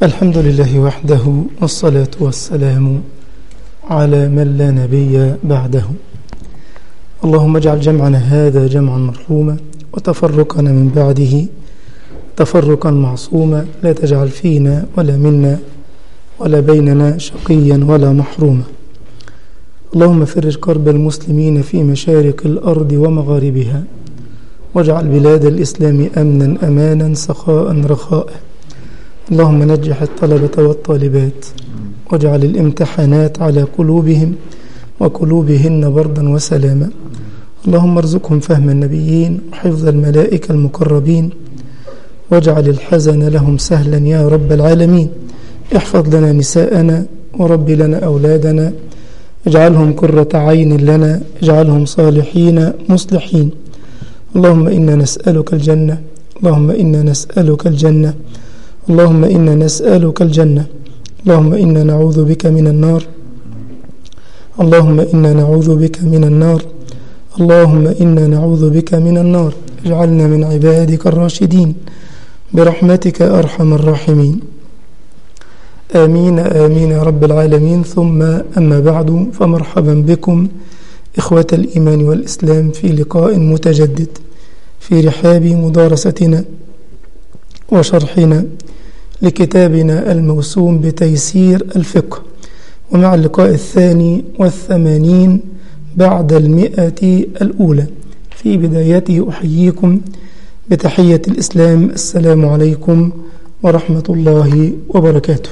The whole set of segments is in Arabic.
الحمد لله وحده والصلاة والسلام على من لا نبي بعده. اللهم اجعل جمعنا هذا جمعا مرحوما وتفرقنا من بعده تفرقا معصوما، لا تجعل فينا ولا منا ولا بيننا شقيا ولا محروما. اللهم فرج كرب المسلمين في مشارق الأرض ومغاربها، واجعل بلاد الإسلام أمنا أمانا سخاء رخاء. اللهم نجح الطلبة والطالبات، واجعل الامتحانات على قلوبهم وقلوبهن بردا وسلاما. اللهم ارزقهم فهم النبيين وحفظ الملائكة المقربين، واجعل الحزن لهم سهلا يا رب العالمين. احفظ لنا نساءنا ورب لنا أولادنا، اجعلهم قرة عين لنا، اجعلهم صالحين مصلحين. اللهم إنا نسألك الجنة، اللهم إنا نسألك الجنة، اللهم إنا نسألك الجنة، اللهم إنا نعوذ بك من النار، اللهم إنا نعوذ بك من النار، اللهم إنا نعوذ بك من النار. اجعلنا من عبادك الراشدين برحمتك أرحم الراحمين. آمين آمين يا رب العالمين. ثم أما بعد، فمرحبا بكم إخوة الإيمان والإسلام في لقاء متجدد في رحاب مدارستنا وشرحنا لكتابنا الموسوم بتيسير الفقه، ومع اللقاء 82 بعد 100 الأولى. في بدايته أحييكم بتحية الإسلام، السلام عليكم ورحمة الله وبركاته.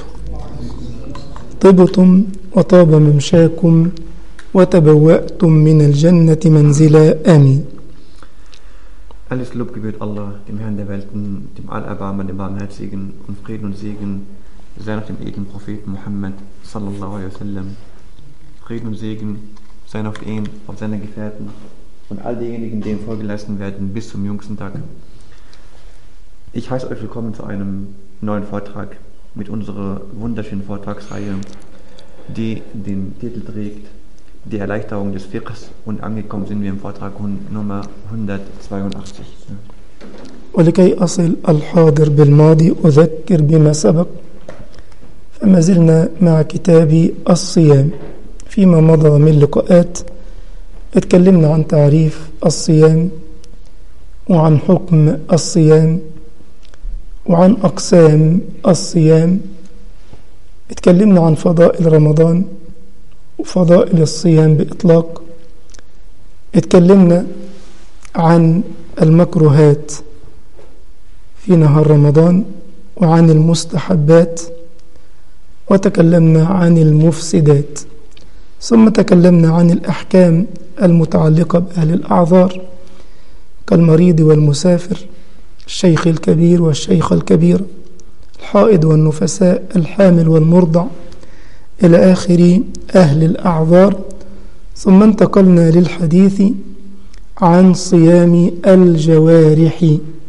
طبتم وطاب ممشاكم وتبوأتم من الجنة منزلا، آمين. Alles Lob gebührt Allah, dem Herrn der Welten, dem Allerbarmer, dem Barmherzigen, und Frieden und Segen sei auf dem edlen Propheten Muhammad sallallahu alaihi wasallam. Frieden und Segen seien auf ihn, auf seine Gefährten und all diejenigen, die ihm Folge leisten werden bis zum jüngsten Tag. Ich heiße euch willkommen zu einem neuen Vortrag mit unserer wunderschönen Vortragsreihe, die den Titel trägt Die Erleichterung des Fiqhs, und angekommen sind wir im Vortrag Nummer 182. ولكي أصل الحاضر بالماضي أذكر بما سبق، فما زلنا مع كتاب الصيام. فيما مضى من لقاءات اتكلمنا عن تعريف الصيام، وعن حكم الصيام، وعن أقسام الصيام. اتكلمنا عن فضائل رمضان وفضائل الصيام بإطلاق. اتكلمنا عن المكروهات في نهار رمضان وعن المستحبات، وتكلمنا عن المفسدات، ثم تكلمنا عن الأحكام المتعلقة بأهل الأعذار كالمريض والمسافر، الشيخ الكبير والشيخة الكبيرة، الحائض والنفساء، الحامل والمرضع، إلى آخر أهل الأعذار. ثم انتقلنا للحديث عن صيام الجوارح.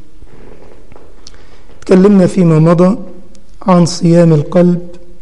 تكلمنا فيما مضى عن صيام القلب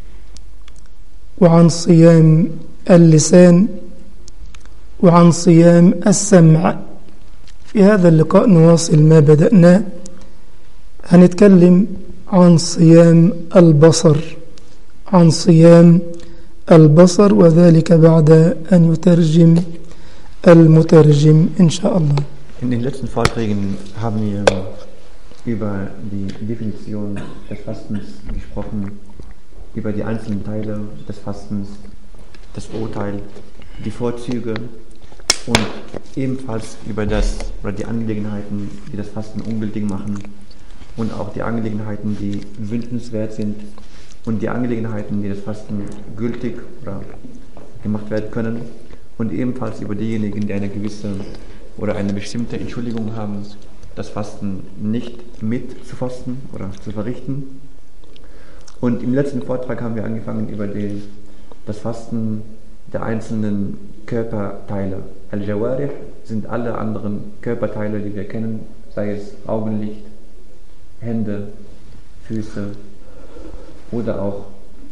وعن صيام اللسان وعن صيام السمع. في هذا اللقاء نواصل ما بدأناه، هنتكلم عن صيام البصر، عن صيام البصر، وذلك بعد أن يترجم المترجم إن شاء الله. In den letzten Vorträgen haben wir über die Definition des Fastens gesprochen, über die einzelnen Teile des Fastens, das Urteil, die Vorzüge und ebenfalls über die Angelegenheiten, die das Fasten ungültig machen, und auch die Angelegenheiten, die wünschenswert sind, und die Angelegenheiten, die das Fasten gültig oder gemacht werden können, und ebenfalls über diejenigen, die eine gewisse oder eine bestimmte Entschuldigung haben, das Fasten nicht mit zu fasten oder zu verrichten. Und im letzten Vortrag haben wir angefangen über das Fasten der einzelnen Körperteile. Al-Jawarih sind alle anderen Körperteile, die wir kennen, sei es Augenlicht, Hände, Füße oder auch,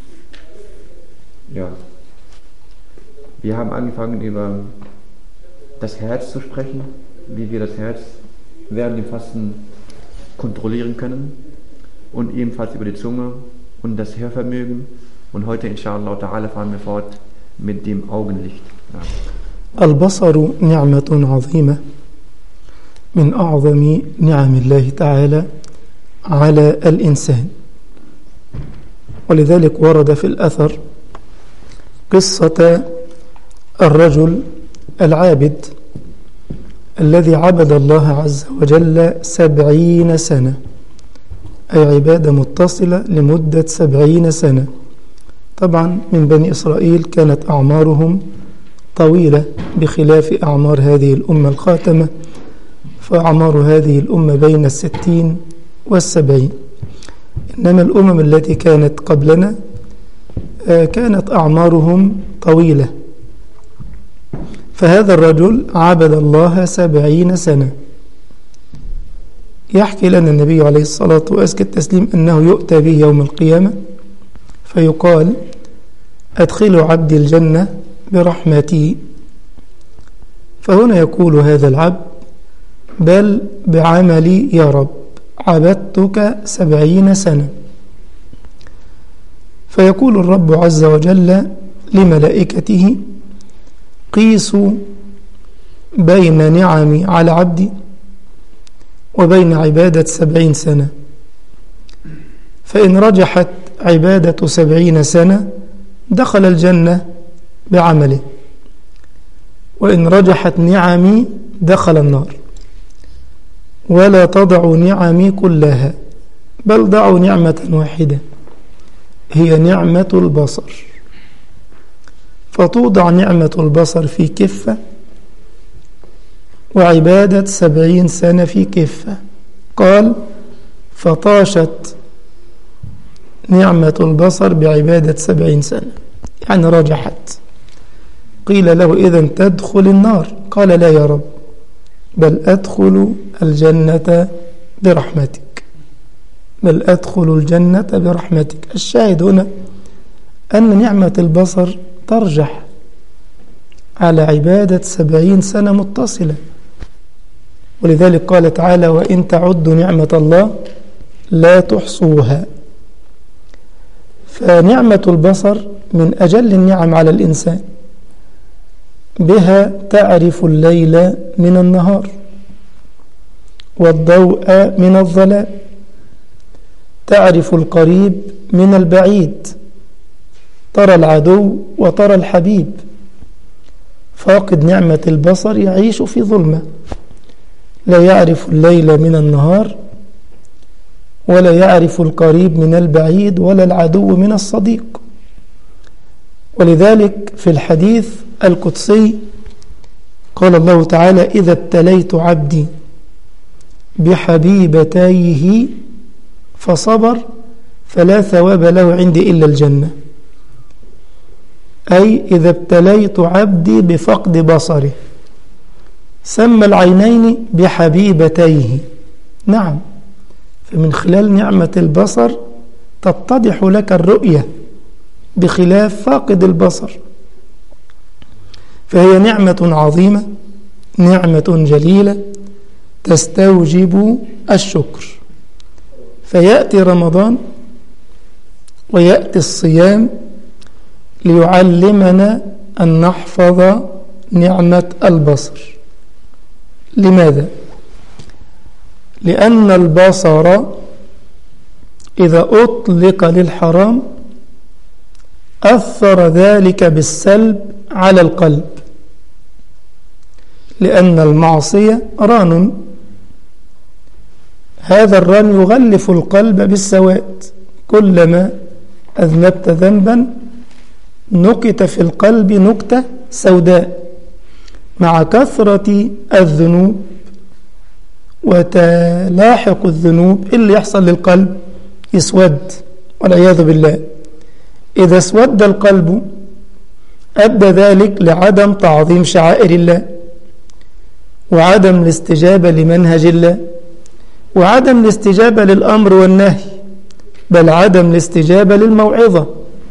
wir haben angefangen über das Herz zu sprechen, wie wir das Herz während dem Fasten kontrollieren können, und ebenfalls über die Zunge und das Hörvermögen. Und heute, inshallah ta'ala, fahren wir fort mit dem Augenlicht. Ja. البصر نعمة عظيمة من أعظم نعم الله تعالى على الإنسان، ولذلك ورد في الأثر قصة الرجل العابد الذي عبد الله عز وجل 70 سنة، أي عبادة متصلة لمدة 70 سنة. طبعا من بني إسرائيل كانت أعمارهم طويلة بخلاف أعمار هذه الأمة الخاتمة، فأعمار هذه الأمة بين 60 و70، إنما الأمم التي كانت قبلنا كانت أعمارهم طويلة. فهذا الرجل عبد الله 70 سنة. يحكي لنا النبي عليه الصلاة وأزكى التسليم أنه يؤتى به يوم القيامة فيقال: أدخلوا عبدي الجنة برحمتي. فهنا يقول هذا العبد: بل بعملي يا رب، عبدتك 70 سنة. فيقول الرب عز وجل لملائكته: قيسوا بين نعمي على عبدي وبين عبادة 70 سنة، فإن رجحت عبادة 70 سنة دخل الجنة بعمله، وإن رجحت نعمي دخل النار. ولا تضع نعمي كلها، بل ضعوا نعمة واحدة هي نعمة البصر، فتوضع نعمة البصر في كفة وعبادة 70 سنة في كفة. قال: فطاشت نعمة البصر بعبادة 70 سنة، يعني رجحت. قيل له: إذن تدخل النار؟ قال: لا يا رب، بل أدخل الجنة برحمتك، بل أدخل الجنة برحمتك. الشاهد هنا أن نعمة البصر ترجح على عبادة 70 سنة متصلة، ولذلك قال تعالى: وإن تعدوا نعمة الله لا تحصوها. فنعمة البصر من أجل النعم على الإنسان، بها تعرف الليل من النهار والضوء من الظلام، تعرف القريب من البعيد، ترى العدو وترى الحبيب. فاقد نعمة البصر يعيش في ظلمة، لا يعرف الليل من النهار، ولا يعرف القريب من البعيد، ولا العدو من الصديق. ولذلك في الحديث القدسي قال الله تعالى: إذا ابتليت عبدي بحبيبتيه فصبر فلا ثواب له عندي إلا الجنة. أي إذا ابتليت عبدي بفقد بصره، سمى العينين بحبيبتيه. نعم، فمن خلال نعمة البصر تتضح لك الرؤية بخلاف فاقد البصر. فهي نعمة عظيمة، نعمة جليلة تستوجب الشكر. فيأتي رمضان ويأتي الصيام ليعلمنا أن نحفظ نعمة البصر. لماذا؟ لأن البصر إذا أطلق للحرام أثر ذلك بالسلب على القلب، لأن المعصية ران، هذا الران يغلف القلب بالسواد. كلما أذنبت ذنبا نكت في القلب نكتة سوداء. مع كثرة الذنوب وتلاحق الذنوب اللي يحصل للقلب يسود والعياذ بالله. إذا اسود القلب أدى ذلك لعدم تعظيم شعائر الله، وعدم الاستجابة لمنهج الله، وعدم الاستجابة للأمر والنهي، بل عدم الاستجابة للموعظة.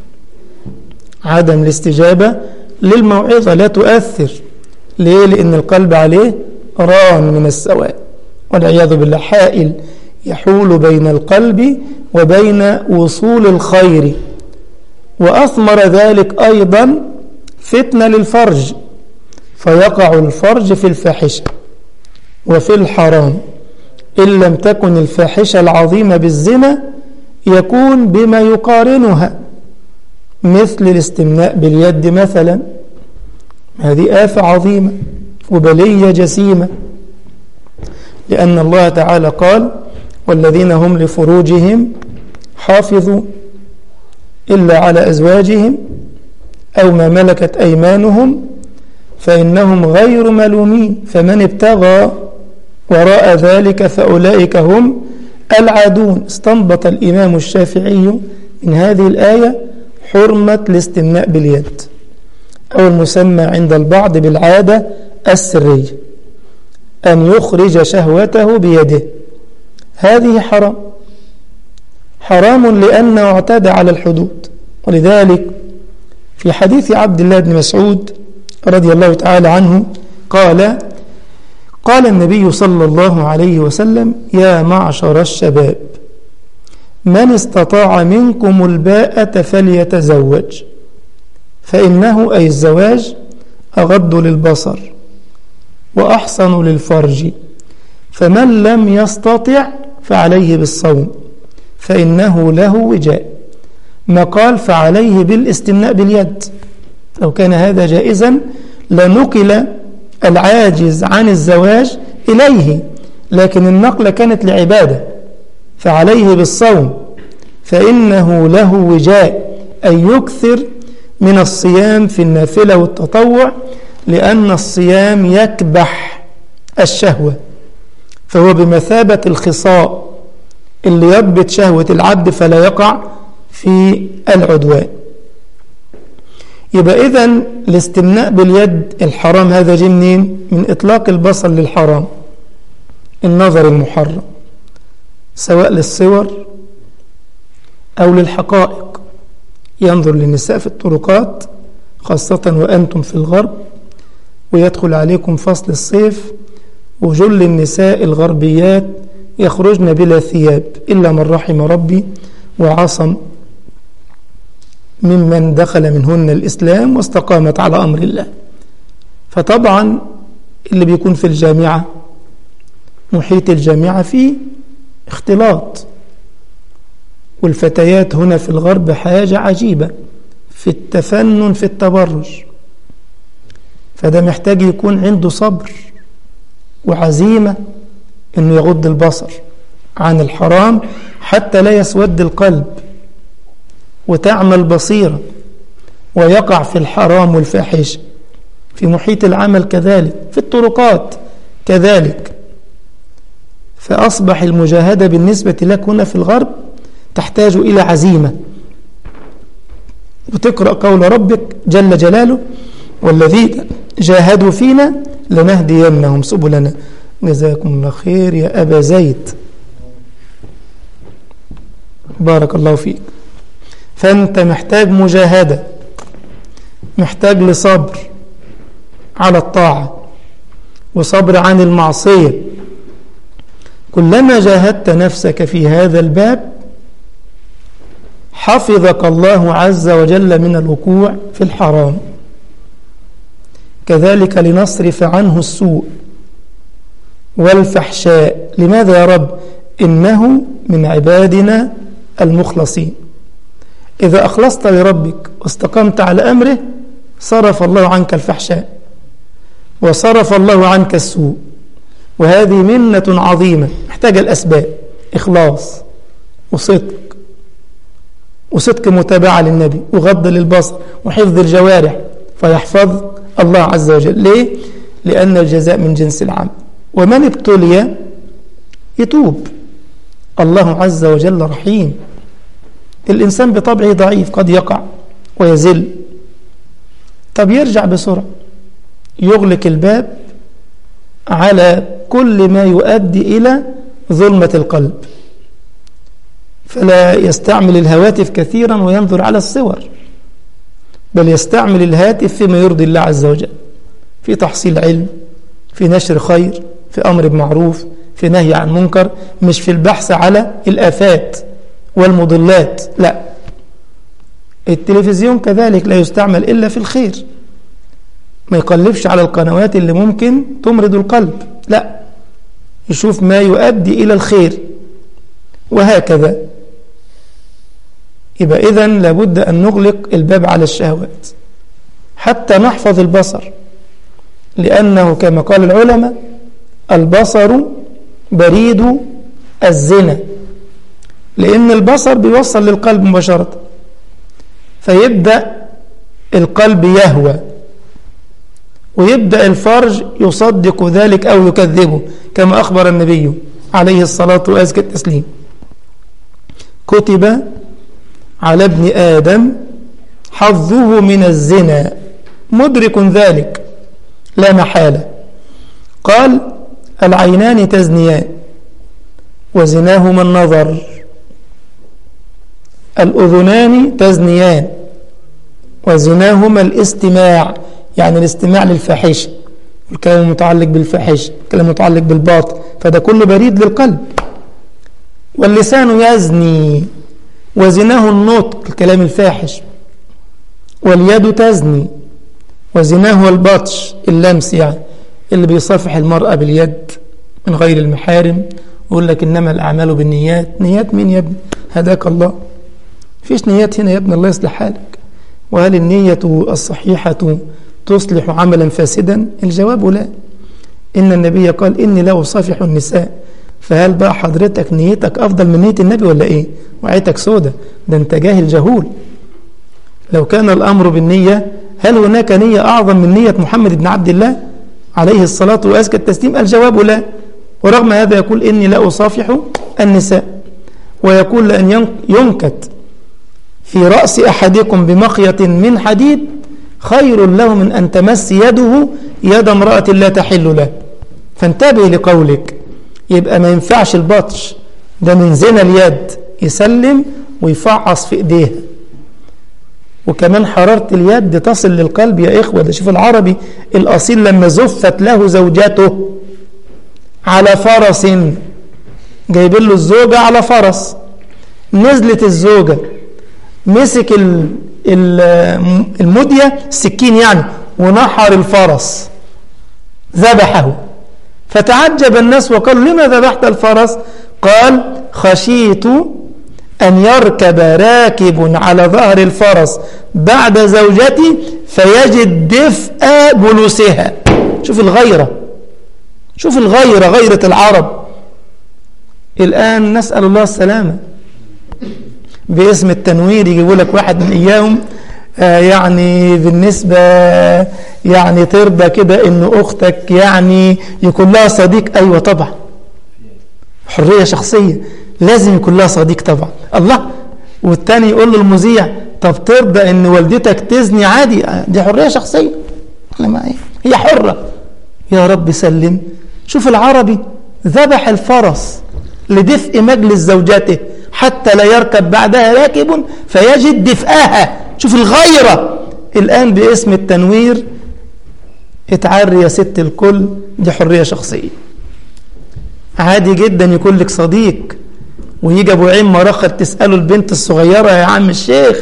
عدم الاستجابة للموعظة لا تؤثر. ليه؟ لأن القلب عليه ران من السواد والعياذ بالله، حائل يحول بين القلب وبين وصول الخير، وأثمر ذلك أيضا فتنة للفرج، فيقع الفرج في الفاحشة وفي الحرام. إن لم تكن الفاحشة العظيمة بالزنا يكون بما يقارنها، مثل الاستمناء باليد مثلا، هذه آفة عظيمة وبلية جسيمة، لأن الله تعالى قال: والذين هم لفروجهم حافظوا إلا على أزواجهم أو ما ملكت أيمانهم فإنهم غير ملومين، فمن ابتغى وراء ذلك فأولئك هم العادون. استنبط الإمام الشافعي من هذه الآية حرمة الاستمناء باليد، أو المسمى عند البعض بالعادة السرية، أن يخرج شهوته بيده. هذه حرام لأنه اعتدى على الحدود. ولذلك في حديث عبد الله بن مسعود رضي الله تعالى عنه قال النبي صلى الله عليه وسلم: يا معشر الشباب من استطاع منكم الباءة فليتزوج، فإنه أي الزواج أغض للبصر وأحصن للفرج، فمن لم يستطع فعليه بالصوم فإنه له وجاء. ما قال فعليه بالاستمناء باليد، لو كان هذا جائزا لنقل العاجز عن الزواج إليه، لكن النقلة كانت لعبادة، فعليه بالصوم فإنه له وجاء، أي يكثر من الصيام في النافلة والتطوع، لأن الصيام يكبح الشهوة، فهو بمثابة الخصاء اللي يضبط شهوة العبد فلا يقع في العدوان. يبقى إذن الاستمناء باليد الحرام هذا جه منين؟ من إطلاق البصر للحرام، النظر المحرم، سواء للصور أو للحقائق. ينظر للنساء في الطرقات خاصة وأنتم في الغرب، ويدخل عليكم فصل الصيف وجل النساء الغربيات يخرجن بلا ثياب إلا من رحم ربي وعصم ممن دخل منهن الإسلام واستقامت على أمر الله. فطبعا اللي بيكون في الجامعة، محيط الجامعة فيه اختلاط، والفتيات هنا في الغرب حاجة عجيبة في التفنن في التبرج، فده محتاج يكون عنده صبر وعزيمة انه يغض البصر عن الحرام حتى لا يسود القلب وتعمى البصيرة ويقع في الحرام والفاحشة. في محيط العمل كذلك، في الطرقات كذلك. فأصبح المجاهدة بالنسبة لك هنا في الغرب تحتاج إلى عزيمة، وتقرأ قول ربك جل جلاله: والذين جاهدوا فينا لنهدينهم سبلنا. جزاكم الله خير يا أبا زيد، بارك الله فيك. فأنت محتاج مجاهدة، محتاج لصبر على الطاعة وصبر عن المعصية. كلما جاهدت نفسك في هذا الباب حفظك الله عز وجل من الوقوع في الحرام. كذلك لنصرف عنه السوء والفحشاء. لماذا يا رب؟ إنه من عبادنا المخلصين. إذا أخلصت لربك واستقمت على أمره صرف الله عنك الفحشاء وصرف الله عنك السوء، وهذه منة عظيمة محتاجة الأسباب: إخلاص وصدق متابعة للنبي وغض للبصر وحفظ الجوارح، فيحفظ الله عز وجل. ليه؟ لأن الجزاء من جنس العمل. ومن ابتلي يتوب، الله عز وجل رحيم. الإنسان بطبعه ضعيف، قد يقع ويزل، طب يرجع بسرعة، يغلق الباب على كل ما يؤدي إلى ظلمة القلب، فلا يستعمل الهواتف كثيرا وينظر على الصور، بل يستعمل الهاتف فيما يرضي الله عز وجل، في تحصيل علم، في نشر خير، في أمر بمعروف، في نهي عن منكر، مش في البحث على الآفات والمضلات، لا، التلفزيون كذلك لا يستعمل إلا في الخير، ما يقلبش على القنوات اللي ممكن تمرض القلب، لا، يشوف ما يؤدي إلى الخير، وهكذا. يبقى إذن لابد أن نغلق الباب على الشهوات حتى نحفظ البصر، لأنه كما قال العلماء البصر بريد الزنا، لأن البصر بيوصل للقلب مباشرة، فيبدأ القلب يهوى، ويبدأ الفرج يصدق ذلك أو يكذبه، كما أخبر النبي عليه الصلاة وأزكى التسليم: كتب على ابن آدم حظه من الزنا، مدرك ذلك لا محالة. قال: العينان تزنيان وزناهما النظر، الأذنان تزنيان وزناهما الاستماع، يعني الاستماع للفاحشة، الكلام المتعلق بالفاحشة، الكلام المتعلق بالباطل، فده كله بريد للقلب. واللسان يزني وزناه النطق، الكلام الفاحش. واليد تزني وزناه البطش، اللمس، يعني اللي بيصافح المرأة باليد من غير المحارم، يقول لك إنما الأعمال بالنيات. نيات مين يا ابني؟ هداك الله، فيش نيات هنا يا ابني، الله يصلح حالك. وهل النية الصحيحة تصلح عملا فاسدا؟ الجواب لا. إن النبي قال: إني لا أصافح النساء. فهل بقى حضرتك نيتك أفضل من نية النبي ولا إيه؟ وعيتك سودة، ده أنت جاهل جهول. لو كان الأمر بالنية، هل هناك نية أعظم من نية محمد بن عبد الله عليه الصلاة وأزكى التسليم؟ الجواب لا. ورغم هذا يقول: إني لا أصافح النساء. ويقول: لأن ينكت في رأس أحدكم بمخيط من حديد خير له من أن تمس يده يد امرأة لا تحل له. فانتبه لقولك. يبقى ما ينفعش البطش، ده من زنا اليد، يسلم ويفعص في ايديها. وكمان حرارة اليد تصل للقلب يا إخوة. ده شوف العربي الأصيل لما زفت له زوجته على فرس، جايب له الزوجة على فرس، نزلت الزوجة، مسك المدية السكين يعني، ونحر الفرس ذبحه. فتعجب الناس وقالوا: لما ذبحت الفرس؟ قال: خشيت أن يركب راكب على ظهر الفرس بعد زوجتي فيجد دفء جلوسها. شوف الغيرة، شوف الغيرة، غيرة العرب. الآن نسأل الله السلامة. باسم التنوير يجيبوا لك واحد من إياهم يعني بالنسبة يعني ترضى كده إن أختك يعني يكون لها صديق. أيوة طبعا، حرية شخصية، لازم يكون لها صديق طبعا. الله. والتاني يقول له المذيع: طب ترضى إن والدتك تزني؟ عادي، دي حرية شخصية، هي حرة. يا رب سلم. شوف العربي ذبح الفرس لدفء مجلس زوجته حتى لا يركب بعدها راكب فيجد دفئها. شوف الغيرة. الآن باسم التنوير اتعري يا ست الكل، دي حرية شخصية. عادي جدا يكون لك صديق ويجي ابو عين مرخر تسأله البنت الصغيرة: يا عم الشيخ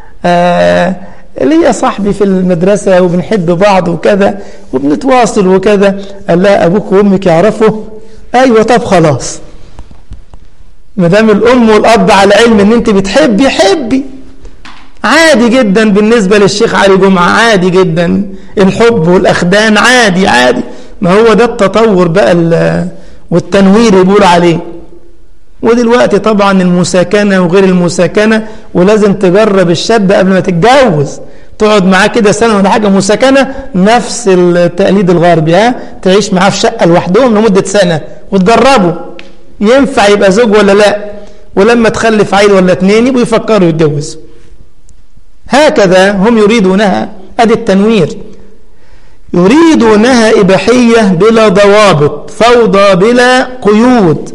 ليا صاحبي في المدرسة وبنحب بعض وكذا وبنتواصل وكذا. قال لها: أبوك وأمك يعرفوا؟ أيوة. طب خلاص، مدام الأم والأب على علم أن أنت بتحبي، حبي. عادي جدا بالنسبة للشيخ علي جمعة، عادي جدا الحب والأخدان، عادي عادي. ما هو ده التطور بقى والتنوير يقول عليه. ودلوقتي طبعا المساكنة وغير المساكنة، ولازم تجرب الشاب قبل ما تتجوز، تقعد معاه كده سنة ولا حاجة مساكنة، نفس التقليد الغربي، تعيش معاه في شقة لوحدهم لمدة سنة وتجربوا ينفع يبقى زوج ولا لا، ولما تخلف عيل ولا اتنين يبقوا يفكروا يتجوزوا. هكذا هم يريدونها. ادي التنوير، يريدونها إباحية بلا ضوابط، فوضى بلا قيود.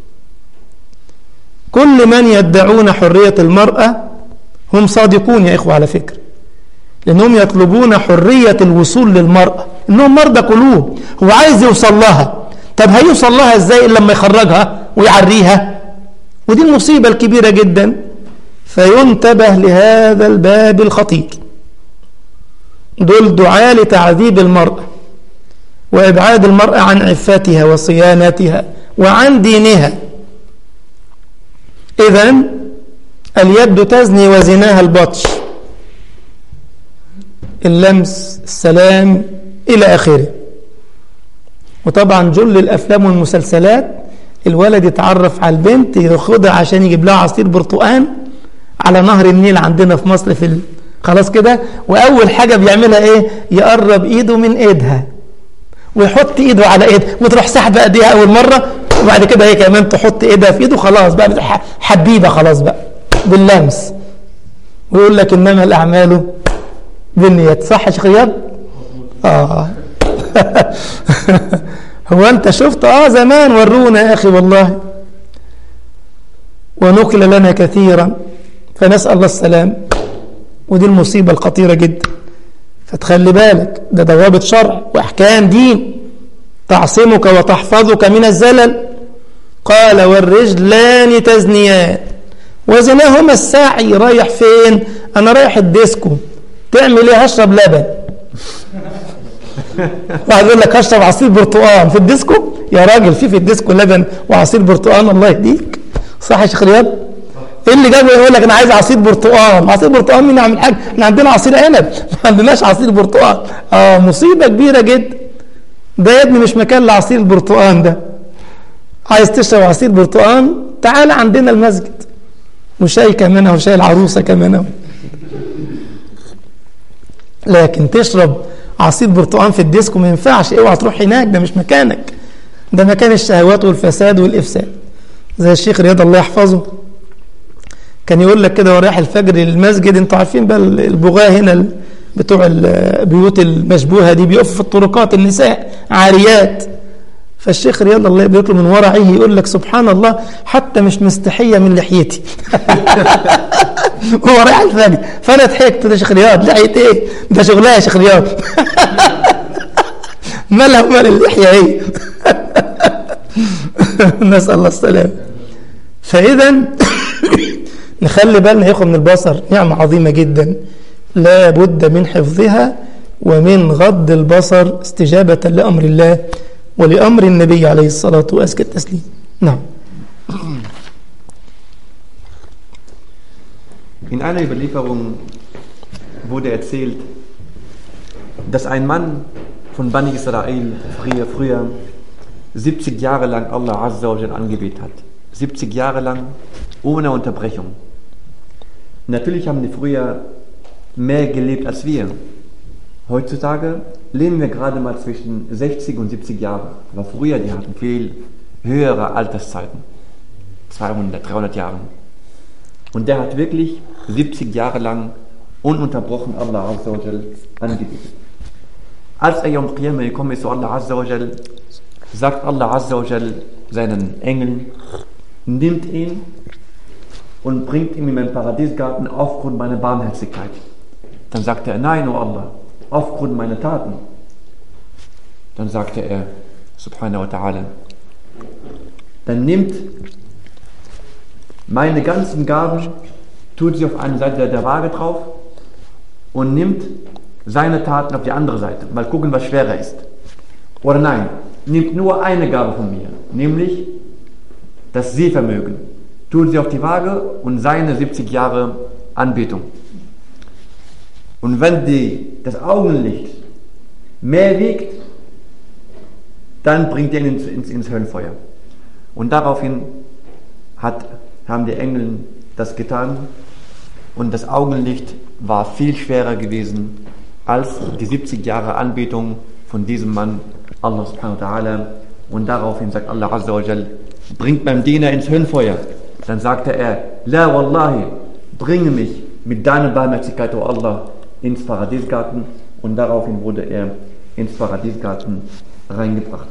كل من يدعون حرية المرأة هم صادقون يا إخوة على فكرة، لأنهم يطلبون حرية الوصول للمرأة، إنهم مرضى قلوب. هو عايز يوصل لها، طب هيوصل لها إزاي إلا لما يخرجها ويعريها ودي المصيبة الكبيرة جدا. فينتبه لهذا الباب الخطير. دول دعاة لتعذيب المرأة وإبعاد المرأة عن عفتها وصيانتها وعن دينها. إذن اليد تزني وزناها البطش، اللمس، السلام، إلى آخره. وطبعا جل الأفلام والمسلسلات الولد يتعرف على البنت ياخدها عشان يجيب لها عصير برتقان على نهر النيل عندنا في مصر خلاص كده. وأول حاجة بيعملها إيه؟ يقرب إيده من إيدها ويحط إيده على إيدها وتروح سحبة إيديها أول مرة، وبعد كده هي كمان تحط إيدها في إيده، خلاص بقى حبيبة خلاص بقى باللمس. ويقول لك إنما الأعمال بالنيات. صح يا شيخ رياض؟ هو أنت شفت زمان ورونا يا أخي والله، ونقل لنا كثيرا، فنسأل الله السلام. ودي المصيبة الخطيرة جدا. فتخلي بالك، ده ضوابط شرع وأحكام دين تعصمك وتحفظك من الزلل. قال والرجلان تزنيان وزناهما السعي. رايح فين؟ أنا رايح الديسكو. تعمل إيه؟ هشرب لبن. واحد يقول لك هشرب عصير برتقال في الديسكو. يا راجل في الديسكو لبن وعصير برتقال؟ الله يهديك. صح يا شيخ رياض؟ ايه اللي جابه يقول لك انا عايز عصير برتقال؟ عصير برتقال مين يعمل حاجه؟ احنا عندنا عصير عنب، ما عندناش عصير برتقال. مصيبه كبيره جدا. ده يا ابني مش مكان لعصير البرتقال ده. عايز تشرب عصير برتقال؟ تعال عندنا المسجد، وشاي كمان وشاي العروسه كمان. لكن تشرب عصير برتقال في الديسكو ما ينفعش. اوعى تروح هناك، ده مش مكانك، ده مكان الشهوات والفساد والافساد. زي الشيخ رياض الله يحفظه كان يقول لك كده ورايح الفجر للمسجد. انتوا عارفين بقى البغاة هنا بتوع البيوت المشبوهة دي بيقفوا في الطرقات النساء عاريات. فالشيخ رياض الله يبارك له من ورعه يقول لك سبحان الله حتى مش مستحية من لحيتي. هو رايح الفجر فانا ضحكت. ده شيخ رياض لحية ايه؟ ده شغلها يا شيخ رياض. مالها ومال اللحية ايه؟ نسأل الله السلام. فإذا نخلي بالنا يا اخوة من البصر، نعمة عظيمة جدا لا بد من حفظها ومن غض البصر استجابة لأمر الله ولأمر النبي عليه الصلاة وأزكى التسليم. نعم. In einer Überlieferung wurde erzählt, dass ein Mann von Bani Israel früher 70 Jahre lang Allah Azza wa Jalla angebetet hat. 70 Jahre lang ohne Unterbrechung. Natürlich haben die früher mehr gelebt als wir. Heutzutage leben wir gerade mal zwischen 60 und 70 Jahre. Aber früher, die hatten viel höhere Alterszeiten. 200, 300 Jahre. Und der hat wirklich 70 Jahre lang ununterbrochen Allah Azza wa Jal angebetet. Als er Yom Qiyamah gekommen ist zu Allah Azza wa Jal, sagt Allah Azza wa Jal seinen Engeln, nimmt ihn und bringt ihn in meinen Paradiesgarten aufgrund meiner Barmherzigkeit. Dann sagte er, nein, oh Allah, aufgrund meiner Taten. Dann sagte er, subhanahu wa ta'ala, dann nimmt meine ganzen Gaben, tut sie auf eine Seite der Waage drauf und nimmt seine Taten auf die andere Seite. Mal gucken, was schwerer ist. Oder nein, nimmt nur eine Gabe von mir, nämlich das Sehvermögen. Tut sie auf die Waage und seine 70 Jahre Anbetung. Und wenn das Augenlicht mehr wiegt, dann bringt er ihn ins Höllenfeuer. Und daraufhin haben die Engel das getan und das Augenlicht war viel schwerer gewesen als die 70 Jahre Anbetung von diesem Mann, Allah subhanahu wa ta'ala. Und daraufhin sagt Allah Azza wa Jal, bringt meinem Diener ins Höllenfeuer. Dann sagte er, La wallahi, bringe mich mit deiner Barmherzigkeit, o Allah, ins Paradiesgarten. Und daraufhin wurde er ins Paradiesgarten reingebracht.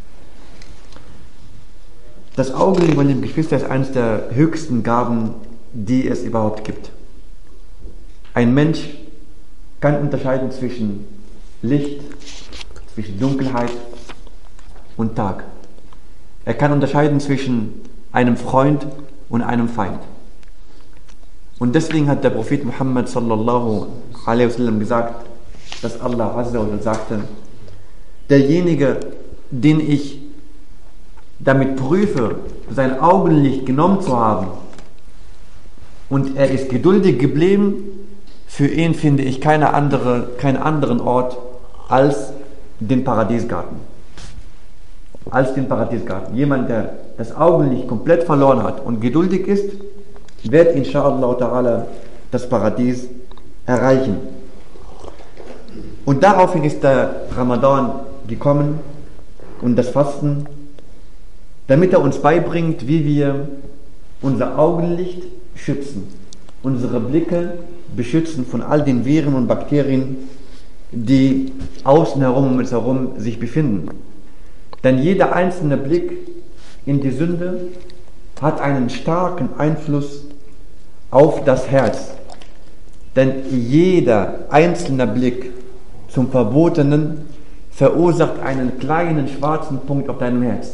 Das Augenlicht, meine lieben Geschwister, ist eines der höchsten Gaben, die es überhaupt gibt. Ein Mensch kann unterscheiden zwischen Licht, zwischen Dunkelheit und Tag. Er kann unterscheiden zwischen einem Freund und einem Feind. Und deswegen hat der Prophet Muhammad sallallahu alaihi wasallam gesagt, dass Allah Azza wa Jalla sagte, derjenige, den ich damit prüfe, sein Augenlicht genommen zu haben und er ist geduldig geblieben, für ihn finde ich keinen anderen Ort als den Paradiesgarten. Als den Paradiesgarten. Jemand, der das Augenlicht komplett verloren hat und geduldig ist, wird inshallah ta'ala das Paradies erreichen. Und daraufhin ist der Ramadan gekommen und das Fasten, damit er uns beibringt, wie wir unser Augenlicht schützen, unsere Blicke beschützen von all den Viren und Bakterien, die außen herum um uns herum sich befinden. Denn jeder einzelne Blick in die Sünde hat einen starken Einfluss auf das Herz. Denn jeder einzelne Blick zum Verbotenen verursacht einen kleinen schwarzen Punkt auf deinem Herz.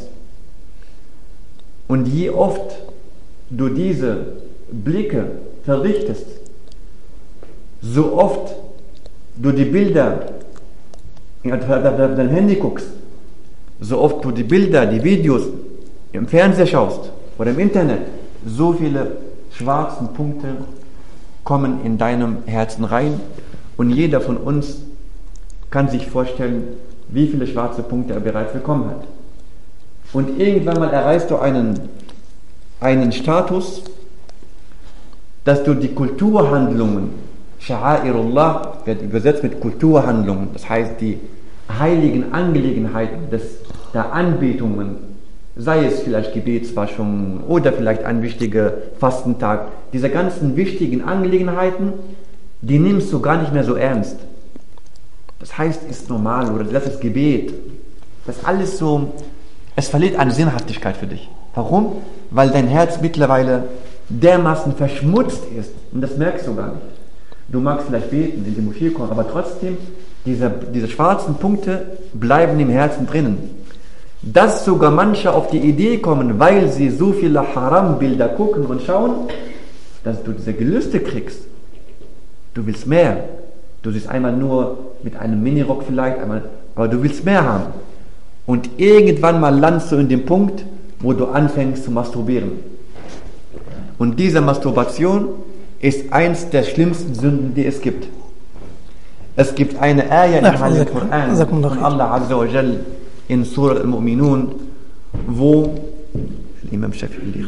Und je oft du diese Blicke verrichtest, so oft du die Bilder auf dein Handy guckst, so oft du die Bilder, die Videos im Fernseher schaust oder im Internet, so viele schwarzen Punkte kommen in deinem Herzen rein und jeder von uns kann sich vorstellen, wie viele schwarze Punkte er bereits bekommen hat. Und irgendwann mal erreichst du einen Status, dass du die Kulturhandlungen, Sha'airullah wird übersetzt mit Kulturhandlungen, das heißt die heiligen Angelegenheiten der Anbetungen, sei es vielleicht Gebetswaschung oder vielleicht ein wichtiger Fastentag, diese ganzen wichtigen Angelegenheiten, die nimmst du gar nicht mehr so ernst. Das heißt, ist normal oder das ist Gebet. Das alles so, es verliert an Sinnhaftigkeit für dich. Warum? Weil dein Herz mittlerweile dermaßen verschmutzt ist und das merkst du gar nicht. Du magst vielleicht beten, in die Moschee kommen, aber trotzdem, diese schwarzen Punkte bleiben im Herzen drinnen. Dass sogar manche auf die Idee kommen, weil sie so viele Haram-Bilder gucken und schauen, dass du diese Gelüste kriegst. Du willst mehr. Du siehst einmal nur mit einem Minirock vielleicht, aber du willst mehr haben. Und irgendwann mal landest du in dem Punkt, wo du anfängst zu masturbieren. Und diese Masturbation ist eins der schlimmsten Sünden, die es gibt. Es gibt eine Ayah im Heiligen Koran von Allah Azza wa Jal in Surah Al-Mu'minun, wo Imam Shafi'i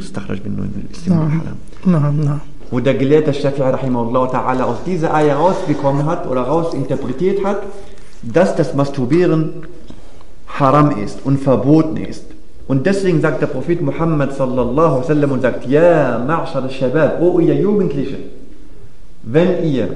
wo der Gelehrte Shafi'i rahimahullah ta'ala aus dieser Ayah rausbekommen hat oder rausinterpretiert hat, dass das Masturbieren haram ist und verboten ist. Und deswegen sagt der Prophet Muhammad sallallahu alaihi wasallam und sagt, ja, ma'ashar al-Shabab, o ihr Jugendliche, wenn ihr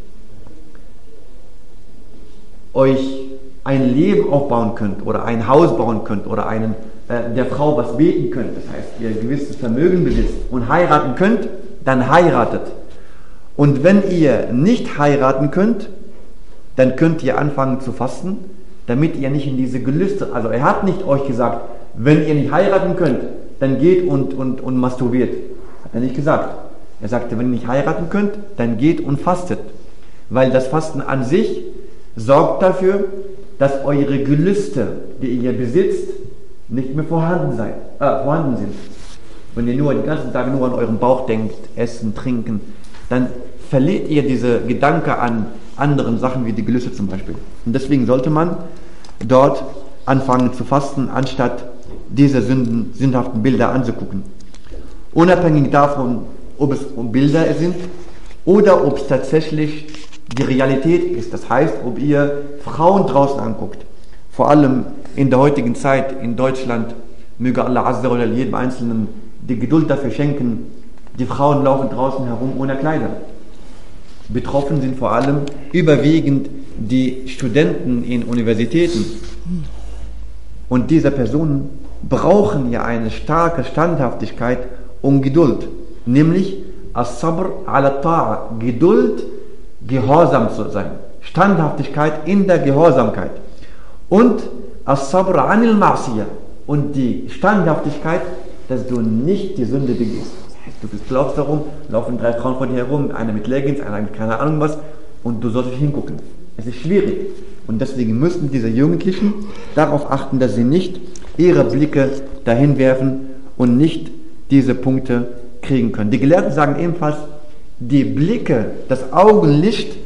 euch ein Leben aufbauen könnt oder ein Haus bauen könnt oder der Frau was beten könnt, das heißt, ihr ein gewisses Vermögen besitzt und heiraten könnt, dann heiratet. Und wenn ihr nicht heiraten könnt, dann könnt ihr anfangen zu fasten, damit ihr nicht in diese Gelüste, also er hat nicht euch gesagt, wenn ihr nicht heiraten könnt, dann geht und masturbiert. Hat er nicht gesagt. Er sagte, wenn ihr nicht heiraten könnt, dann geht und fastet. Weil das Fasten an sich sorgt dafür, dass eure Gelüste, die ihr besitzt, nicht mehr vorhanden sind. Wenn ihr nur den ganzen Tag nur an euren Bauch denkt, essen, trinken, dann verliert ihr diese Gedanke an anderen Sachen wie die Gelüste zum Beispiel. Und deswegen sollte man dort anfangen zu fasten, anstatt diese sündhaften Bilder anzugucken. Unabhängig davon, ob es Bilder sind oder ob es tatsächlich die Realität ist. Das heißt, ob ihr Frauen draußen anguckt. Vor allem in der heutigen Zeit in Deutschland, möge Allah Azza wa Jalla jedem Einzelnen die Geduld dafür schenken, die Frauen laufen draußen herum ohne Kleider. Betroffen sind vor allem überwiegend die Studenten in Universitäten. Und diese Personen brauchen ja eine starke Standhaftigkeit und Geduld. Nämlich As-Sabr ala Ta'a, Geduld, gehorsam zu sein. Standhaftigkeit in der Gehorsamkeit. Und As-Sabr anil Ma'siyah, und die Standhaftigkeit, dass du nicht die Sünde begehst. Du glaubst darum, laufen 3 Frauen vor dir herum, eine mit Leggings, eine mit keine Ahnung was, und du sollst nicht hingucken. Es ist schwierig. Und deswegen müssen diese Jugendlichen darauf achten, dass sie nicht ihre Blicke dahin werfen und nicht diese Punkte kriegen können. Die Gelehrten sagen ebenfalls, die Blicke, das Augenlicht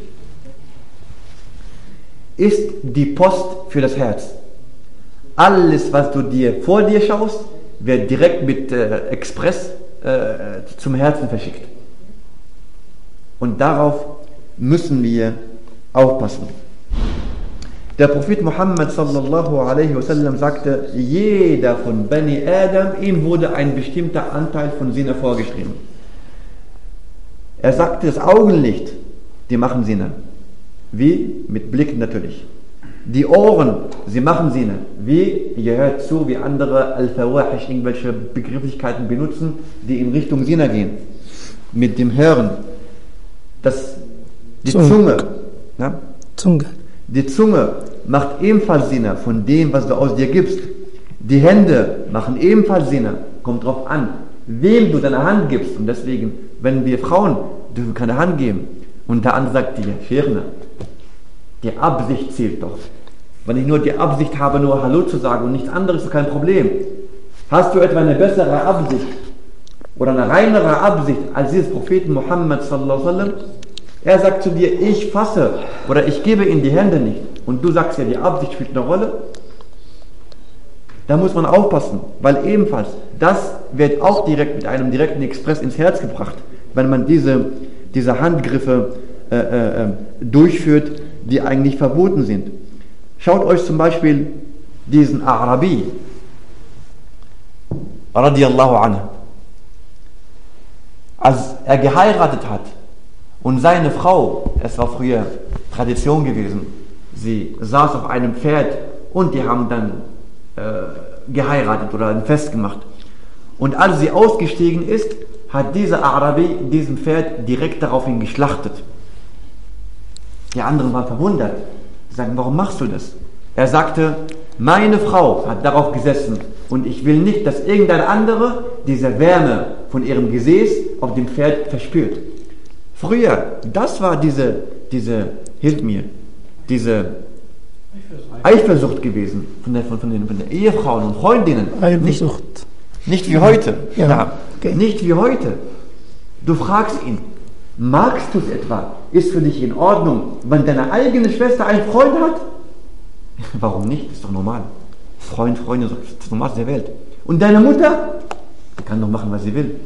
ist die Post für das Herz. Alles, was du dir vor dir schaust, wird direkt mit Express zum Herzen verschickt. Und darauf müssen wir aufpassen. Der Prophet Muhammad sallallahu alaihi wasallam sagte, jeder von Bani Adam, ihm wurde ein bestimmter Anteil von Sina vorgeschrieben. Er sagte, das Augenlicht, die machen Sina. Wie? Mit Blicken natürlich. Die Ohren, sie machen Sina. Wie? Ihr hört zu, wie andere Al-Fawahish irgendwelche Begrifflichkeiten benutzen, die in Richtung Sina gehen. Mit dem Hören. Die Zunge. Ja? Die Zunge macht ebenfalls Sina von dem, was du aus dir gibst. Die Hände machen ebenfalls Sina. Kommt drauf an, wem du deine Hand gibst. Und deswegen, wenn wir Frauen dürfen keine Hand geben und der andere sagt dir, Schirne, die Absicht zählt doch. Wenn ich nur die Absicht habe, nur Hallo zu sagen und nichts anderes, ist kein Problem. Hast du etwa eine bessere Absicht oder eine reinere Absicht als dieses Propheten Muhammad sallallahu alaihi wasallam? Er sagt zu dir, ich fasse oder ich gebe in die Hände nicht. Und du sagst ja, die Absicht spielt eine Rolle. Da muss man aufpassen, weil ebenfalls, das wird auch direkt mit einem direkten Express ins Herz gebracht, wenn man diese Handgriffe durchführt, die eigentlich verboten sind. Schaut euch zum Beispiel diesen Arabi, radiyallahu anhu, als er geheiratet hat und seine Frau, es war früher Tradition gewesen, sie saß auf einem Pferd und die haben dann geheiratet oder ein Fest gemacht. Und als sie ausgestiegen ist, hat dieser Arabi diesem Pferd direkt daraufhin geschlachtet. Die anderen waren verwundert. Sie sagten, warum machst du das? Er sagte, meine Frau hat darauf gesessen und ich will nicht, dass irgendein anderer diese Wärme von ihrem Gesäß auf dem Pferd verspürt. Früher, das war diese Eifersucht gewesen von den Ehefrauen und Freundinnen. Eifersucht. Nicht wie heute. Ja. Okay. Nicht wie heute. Du fragst ihn, magst du es etwa? Ist für dich in Ordnung, wenn deine eigene Schwester einen Freund hat? Warum nicht? Ist doch normal. Freundin, das ist das Normalste der Welt. Und deine Mutter? Die kann doch machen, was sie will.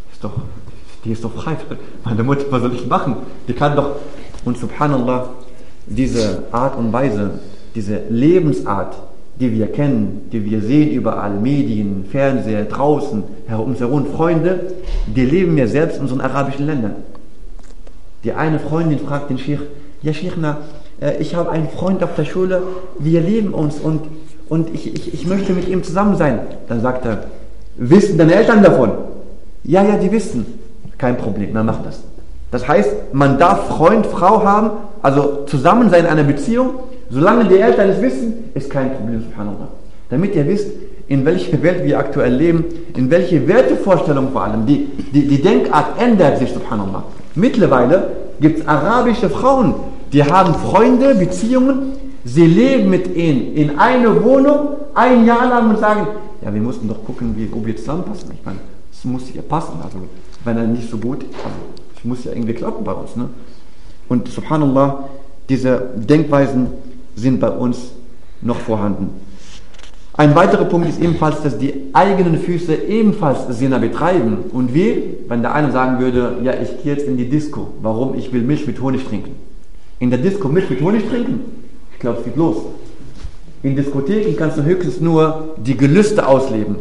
Die ist doch frei. Meine Mutter, was soll ich machen? Die kann doch. Und subhanallah, diese Art und Weise, diese Lebensart, die wir kennen, die wir sehen überall, Medien, Fernseher, draußen, um uns herum, Freunde, die leben ja selbst in unseren arabischen Ländern. Die eine Freundin fragt den Sheikh, ja Sheikhna, ich habe einen Freund auf der Schule, wir lieben uns und ich möchte mit ihm zusammen sein. Dann sagt er, wissen deine Eltern davon? Ja, die wissen. Kein Problem, dann macht das. Das heißt, man darf Freund, Frau haben, also zusammen sein in einer Beziehung, solange die Eltern es wissen, ist kein Problem, subhanallah. Damit ihr wisst, in welcher Welt wir aktuell leben, in welche Wertevorstellung vor allem, die Denkart ändert sich, subhanallah. Mittlerweile gibt es arabische Frauen, die haben Freunde, Beziehungen, sie leben mit ihnen in einer Wohnung, ein Jahr lang und sagen, ja, wir mussten doch gucken, ob wir zusammenpassen. Ich meine, es muss ja passen, also wenn er nicht so gut, also es muss ja irgendwie klappen bei uns. Ne? Und subhanallah, diese Denkweisen sind bei uns noch vorhanden. Ein weiterer Punkt ist ebenfalls, dass die eigenen Füße ebenfalls Zina betreiben. Und wie? Wenn der eine sagen würde, ja, ich gehe jetzt in die Disco. Warum? Ich will Milch mit Honig trinken. In der Disco Milch mit Honig trinken? Ich glaube, es geht los. In Diskotheken kannst du höchstens nur die Gelüste ausleben.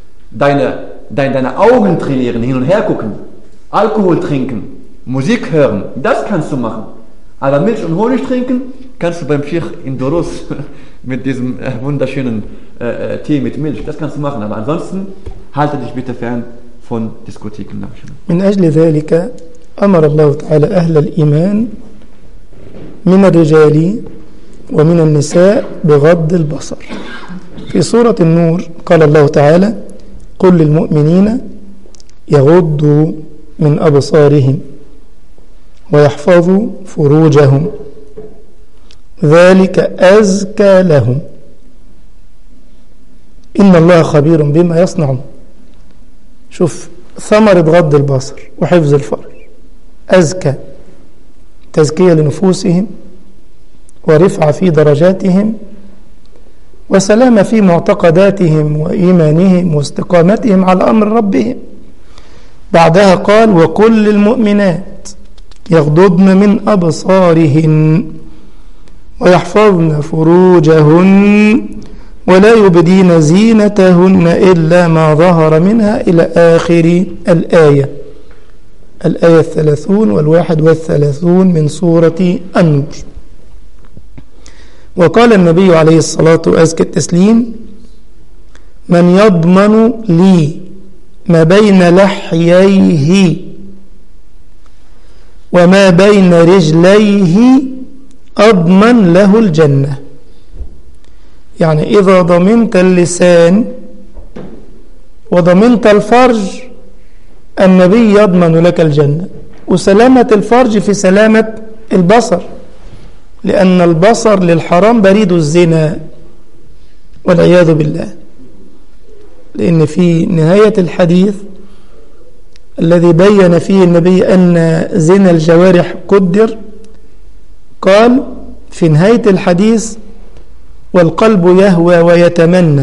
Deine Augen trainieren, hin und her gucken, Alkohol trinken, Musik hören, das kannst du machen. Aber Milch und Honig trinken kannst du beim Sheikh in Durus mit diesem wunderschönen Tee mit Milch, das kannst du machen. Aber ansonsten halte dich bitte fern von Diskotheken. من أجل ذلك أمر الله تعالى أهل الإيمان من الرجال ومن النساء بغض البصر. في سورة النور قال الله تعالى: قل للمؤمنين يغضوا من أبصارهم ويحفظوا فروجهم ذلك أزكى لهم إن الله خبير بما يصنعون. شوف ثمرة غض البصر وحفظ الفرج، أزكى، تزكية لنفوسهم ورفعة في درجاتهم وسلامة في معتقداتهم وإيمانهم واستقامتهم على أمر ربهم. بعدها قال وكل المؤمنات يغضضن من أبصارهن ويحفظن فروجهن ولا يبدين زينتهن إلا ما ظهر منها إلى آخر الآية 31 من سورة النور. وقال النبي عليه الصلاة وأزكى التسليم من يضمن لي ما بين لحييه وما بين رجليه أضمن له الجنة. يعني إذا ضمنت اللسان وضمنت الفرج النبي يضمن لك الجنة. وسلامة الفرج في سلامة البصر، لأن البصر للحرام بريد الزنا والعياذ بالله. لأن في نهاية الحديث الذي بين فيه النبي أن زنا الجوارح قدر، قال في نهاية الحديث والقلب يهوى ويتمنى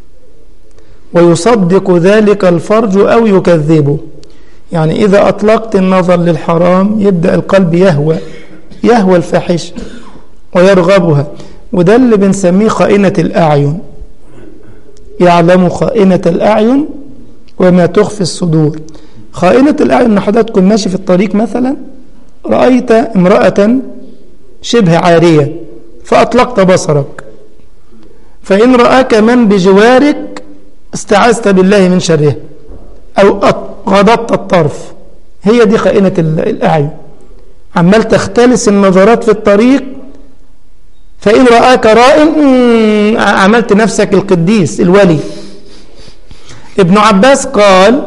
ويصدق ذلك الفرج أو يكذبه. يعني إذا أطلقت النظر للحرام يبدأ القلب يهوى الفاحشة ويرغبها، وده اللي بنسميه خائنة الأعين. يعلم خائنة الأعين وما تخفي الصدور. خائنة الأعين إن حضرتكم ماشي في الطريق مثلا رأيت امرأة شبه عارية فأطلقت بصرك، فإن رآك من بجوارك استعذت بالله من شره أو غضبت الطرف. هي دي خائنة الأعين، عمال تختلس النظرات في الطريق، فإن رآك رائم عملت نفسك القديس الولي. ابن عباس قال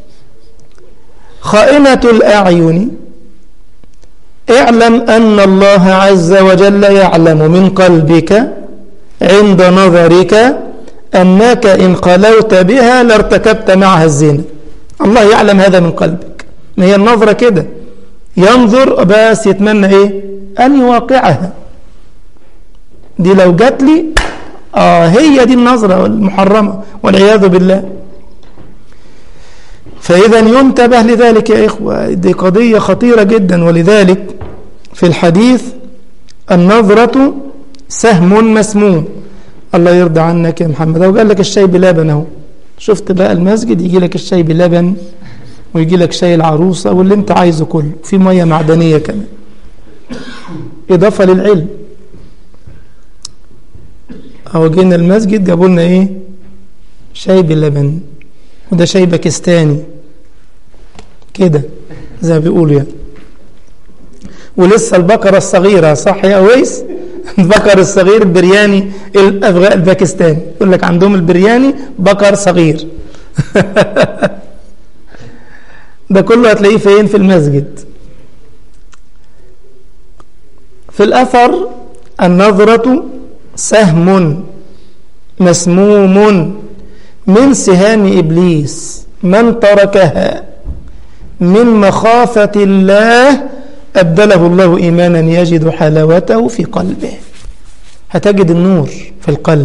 خائنة الأعين اعلم أن الله عز وجل يعلم من قلبك عند نظرك أنك إن خلوت بها لارتكبت معها الزنا. الله يعلم هذا من قلبك. ما هي النظرة كده، ينظر بس يتمنى إيه؟ أن يواقعها. دي لو جات لي هي دي النظرة المحرمة والعياذ بالله. فإذا ينتبه لذلك يا إخوة، دي قضية خطيرة جدا. ولذلك في الحديث النظرة سهم مسموم. الله يرضى عنك يا محمد. وقال لك الشاي بلبن اهو، شفت بقى المسجد يجي لك الشاي بلبن ويجي لك شاي العروسة واللي انت عايزه كله، في مية معدنية كمان إضافة للعلم. أو جينا المسجد جابوا لنا إيه؟ شاي باللبن، وده شاي باكستاني كده زي ما بيقولوا يعني. ولسه البقرة الصغيرة، صح يا أويس؟ البقر الصغير البرياني الباكستاني، يقول لك عندهم البرياني بقر صغير. ده كله هتلاقيه فين؟ في المسجد. في الأثر النظرة سهم مسموم من سهام إبليس، من تركها من مخافة الله أبدله الله إيمانا يجد حلاوته في قلبه. هتجد النور في القلب.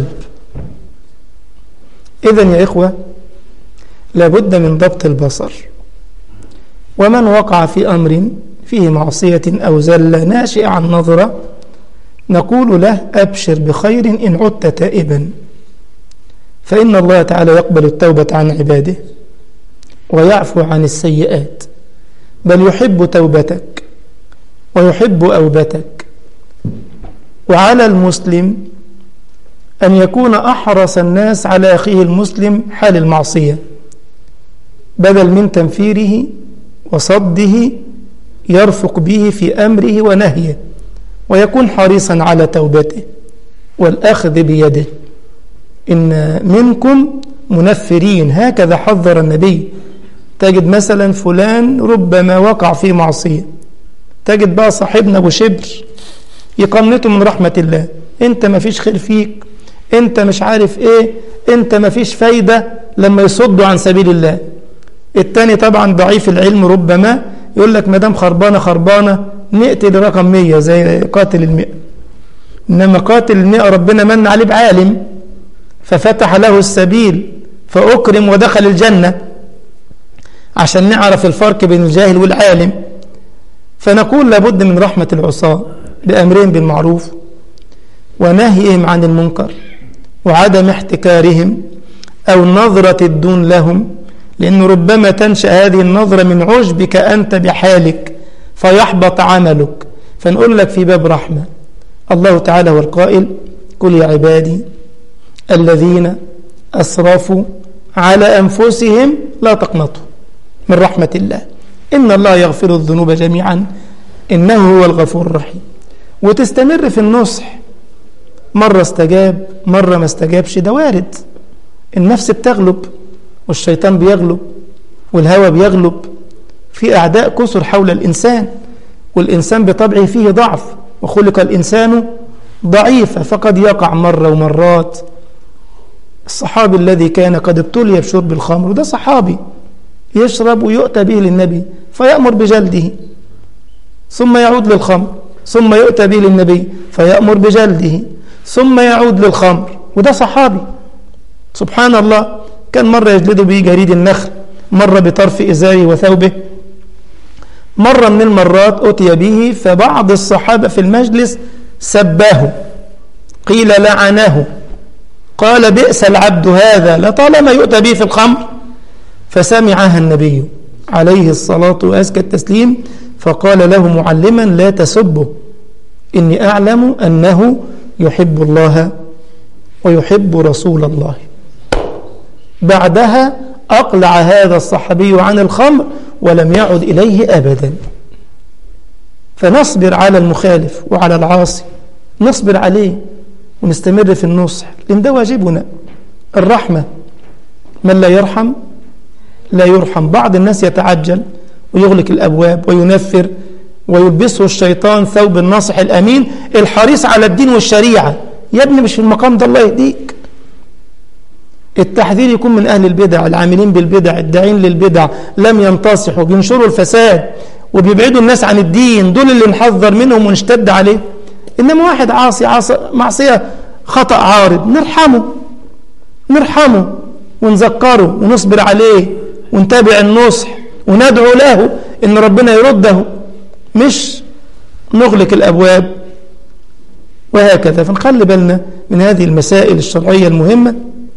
إذن يا إخوة لابد من ضبط البصر. ومن وقع في أمر فيه معصية أو زلة ناشئ عن نظرة نقول له أبشر بخير إن عدت تائبا، فإن الله تعالى يقبل التوبة عن عباده ويعفو عن السيئات، بل يحب توبتك ويحب أوبتك. وعلى المسلم أن يكون أحرص الناس على أخيه المسلم حال المعصية، بدل من تنفيره وصده يرفق به في أمره ونهيه، ويكون حريصا على توبته والأخذ بيده. إن منكم منفرين، هكذا حذر النبي تجد مثلا فلان ربما وقع في معصية، تجد بقى صاحبنا أبو شبر يقنطه من رحمة الله، أنت ما فيش خير فيك، أنت مش عارف إيه، أنت ما فيش فايدة، لما يصدوا عن سبيل الله. التاني طبعا ضعيف العلم ربما يقول لك مدام خربانة نقتل رقم 100 زي قاتل 100. إنما قاتل 100 ربنا من عليه بعالم ففتح له السبيل فأكرم ودخل الجنة، عشان نعرف الفرق بين الجاهل والعالم. فنقول لابد من رحمة العصاة بأمرهم بالمعروف ونهيهم عن المنكر وعدم احتكارهم أو نظرة الدون لهم، لأنه ربما تنشأ هذه النظرة من عجبك أنت بحالك فيحبط عملك. فنقول لك في باب رحمة، الله تعالى هو القائل: قل يا عبادي الذين أسرفوا على أنفسهم لا تقنطوا من رحمة الله إن الله يغفر الذنوب جميعا إنه هو الغفور الرحيم. وتستمر في النصح، مرة استجاب مرة ما استجابش، ده وارد، النفس بتغلب والشيطان بيغلب والهوى بيغلب، في أعداء كثر حول الإنسان، والإنسان بطبعه فيه ضعف، وخلق الإنسان ضعيفا فقد يقع مرة ومرات. الصحابي الذي كان قد ابتلي بشرب الخمر، وده صحابي يشرب ويؤتى به للنبي فيأمر بجلده، ثم يعود للخمر، ثم يؤتى به للنبي فيأمر بجلده، ثم يعود للخمر، وده صحابي سبحان الله. كان مرة يجلده به جريد النخل، مرة بطرف إزاره وثوبه. مرة من المرات أتي به فبعض الصحابة في المجلس سباه، قيل لعنه، قال بئس العبد هذا لطالما يؤتى به في الخمر. فسمعها النبي عليه الصلاة وأزكى التسليم فقال له معلما: لا تسبه، إني أعلم أنه يحب الله ويحب رسول الله. بعدها أقلع هذا الصحابي عن الخمر ولم يعد إليه أبدا. فنصبر على المخالف وعلى العاصي، نصبر عليه ونستمر في النصح، لأن ده واجبنا. الرحمة، من لا يرحم لا يرحم. بعض الناس يتعجل ويغلق الأبواب وينفر ويلبسه الشيطان ثوب الناصح الأمين الحريص على الدين والشريعة. يا ابني مش في المقام ده، الله يهديك. التحذير يكون من أهل البدع، العاملين بالبدع، الداعين للبدع، لم ينتصحوا، بينشروا الفساد وبيبعدوا الناس عن الدين، دول اللي نحذر منهم ونشتد عليه. إنما واحد عاصي معصية خطأ عارض، نرحمه ونذكره ونصبر عليه ونتابع النصح وندعو له إن ربنا يرده، مش نغلق الأبواب وهكذا. فنخلي بالنا من هذه المسائل الشرعية المهمة.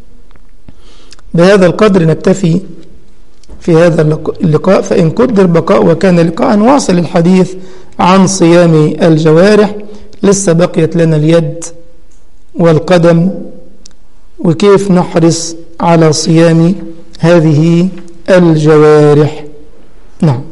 بهذا القدر نكتفي في هذا اللقاء، فإن قدر بقاء وكان لقاء نواصل الحديث عن صيام الجوارح. لسه بقيت لنا اليد والقدم وكيف نحرص على صيام هذه الجوارح. نعم.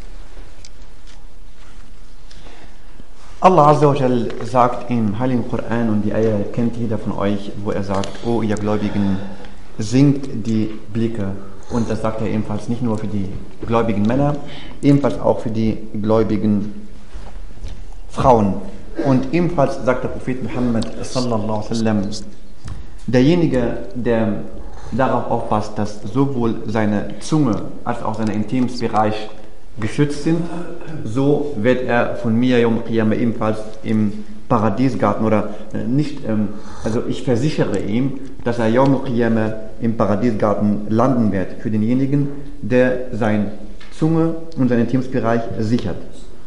Allah Azza wa Jal sagt im Heiligen Koran, und die Eier kennt jeder von euch, wo er sagt: O ihr Gläubigen, sinkt die Blicke. Und das sagt er ebenfalls nicht nur für die gläubigen Männer, ebenfalls auch für die gläubigen Frauen. Und ebenfalls sagt der Prophet Muhammad sallallahu alaihi wasallam: derjenige, der darauf aufpasst, dass sowohl seine Zunge als auch sein Intimsbereich geschützt sind, so wird er von mir Yawm al-Qiyamah ebenfalls im Paradiesgarten oder nicht, also ich versichere ihm, dass er Yawm al-Qiyamah im Paradiesgarten landen wird, für denjenigen, der seine Zunge und seinen Intimsbereich sichert.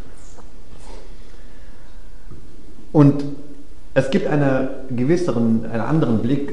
Und es gibt einen anderen Blick,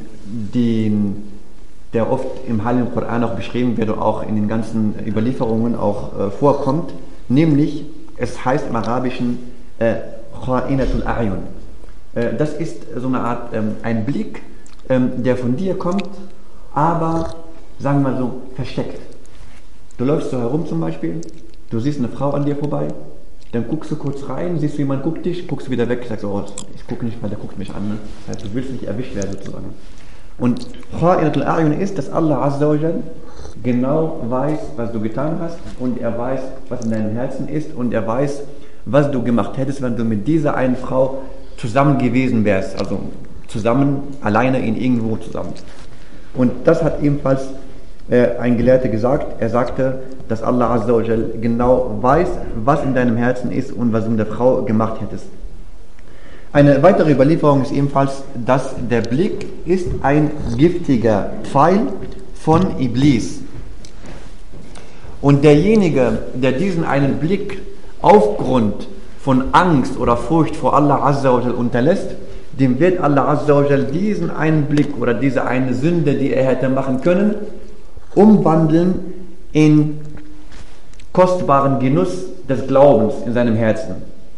der oft im Heiligen Koran auch beschrieben wird und auch in den ganzen Überlieferungen auch vorkommt, nämlich, es heißt im Arabischen Kha'inatul A'yun. Das ist so eine Art, ein Blick, der von dir kommt, aber, sagen wir mal so, versteckt. Du läufst so herum zum Beispiel, du siehst eine Frau an dir vorbei, dann guckst du kurz rein, siehst du, jemand guckt dich, guckst du wieder weg, sagst, oh, ich gucke nicht, weil der guckt mich an. Ne? Das heißt, du willst nicht erwischt werden sozusagen. Und Kha'inatul A'yun ist, dass Allah Azza wa Jal genau weiß, was du getan hast, und er weiß, was in deinem Herzen ist, und er weiß, was du gemacht hättest, wenn du mit dieser einen Frau zusammen gewesen wärst, also zusammen, alleine in irgendwo zusammen. Und das hat ebenfalls ein Gelehrter gesagt. Er sagte, dass Allah Azza wa Jal genau weiß, was in deinem Herzen ist und was du mit der Frau gemacht hättest. Eine weitere Überlieferung ist ebenfalls, dass der Blick ist ein giftiger Pfeil von Iblis. Und derjenige, der diesen einen Blick aufgrund von Angst oder Furcht vor Allah Azza wa Jal unterlässt, dem wird Allah Azza wa Jal diesen einen Blick oder diese eine Sünde, die er hätte machen können, umwandeln in kostbaren Genuss des Glaubens in seinem Herzen.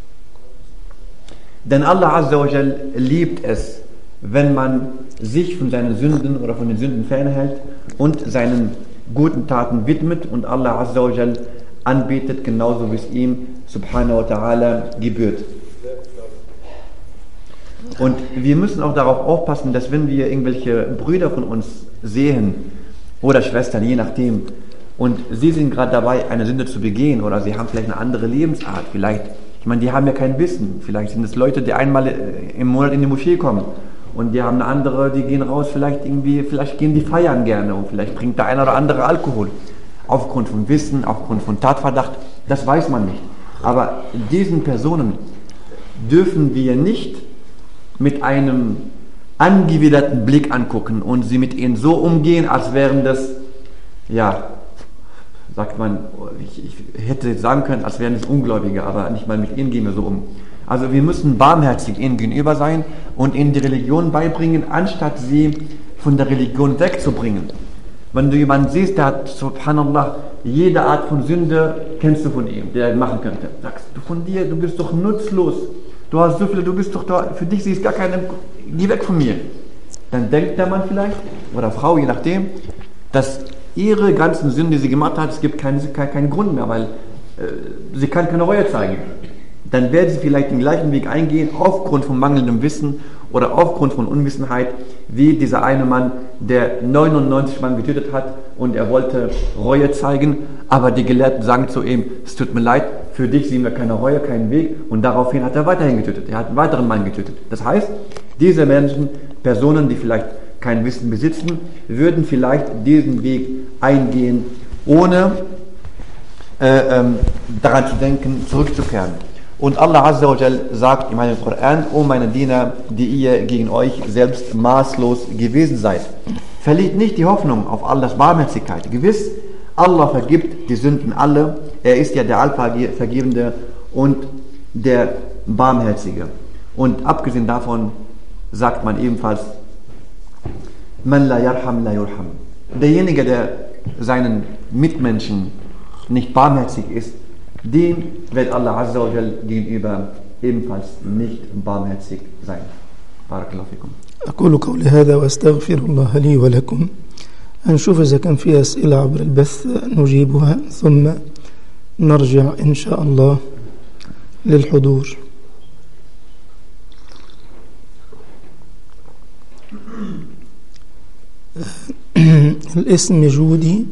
Denn Allah Azza wa Jal liebt es, wenn man sich von seinen Sünden oder von den Sünden fernhält und seinen guten Taten widmet und Allah Azza wa Jal anbetet, genauso wie es ihm subhanahu wa ta'ala gebührt. Und wir müssen auch darauf aufpassen, dass wenn wir irgendwelche Brüder von uns sehen oder Schwestern, je nachdem, und sie sind gerade dabei, eine Sünde zu begehen oder sie haben vielleicht eine andere Lebensart, vielleicht, ich meine, die haben ja kein Wissen, vielleicht sind es Leute, die einmal im Monat in die Moschee kommen und die haben eine andere, die gehen raus, vielleicht gehen die feiern gerne und vielleicht bringt der eine oder andere Alkohol. Aufgrund von Wissen, aufgrund von Tatverdacht, das weiß man nicht. Aber diesen Personen dürfen wir nicht mit einem angewiderten Blick angucken und sie mit ihnen so umgehen, als wären das, ja, sagt man, ich hätte sagen können, als wären es Ungläubige, aber nicht mal mit ihnen gehen wir so um. Also wir müssen barmherzig ihnen gegenüber sein und ihnen die Religion beibringen, anstatt sie von der Religion wegzubringen. Wenn du jemanden siehst, der hat, subhanallah, jede Art von Sünde kennst du von ihm, der er machen könnte. Sagst du von dir, du bist doch nutzlos. Du hast so viele, du bist doch da, für dich siehst gar keine, geh weg von mir. Dann denkt der Mann vielleicht, oder Frau, je nachdem, dass ihre ganzen Sünden, die sie gemacht hat, es gibt keinen Grund mehr, weil sie kann keine Reue zeigen. Dann wird sie vielleicht den gleichen Weg eingehen, aufgrund von mangelndem Wissen oder aufgrund von Unwissenheit, wie dieser eine Mann, der 99 Mann getötet hat und er wollte Reue zeigen, aber die Gelehrten sagen zu ihm, es tut mir leid, für dich sehen wir keine Reue, keinen Weg, und daraufhin hat er weiterhin getötet. Er hat einen weiteren Mann getötet. Das heißt, diese Menschen, Personen, die vielleicht kein Wissen besitzen, würden vielleicht diesen Weg eingehen, ohne daran zu denken, zurückzukehren. Und Allah Azza wa Jal sagt in meinem Koran, O meine Diener, die ihr gegen euch selbst maßlos gewesen seid, verliert nicht die Hoffnung auf Allahs Barmherzigkeit. Gewiss, Allah vergibt die Sünden alle, er ist ja der Allvergebende und der Barmherzige. Und abgesehen davon sagt man ebenfalls, Man la yarham la yurham. Derjenige, der seinen Mitmenschen nicht barmherzig ist, dem wird Allah Azza wa Jal gegenüber ebenfalls nicht barmherzig sein. Barakallahu fikum. أقول قولي هذا وأستغفر الله لي ولكم. هنشوف إذا كان في أسئلة عبر البث نجيبها ثم نرجع إن شاء الله للحضور. الاسم جودي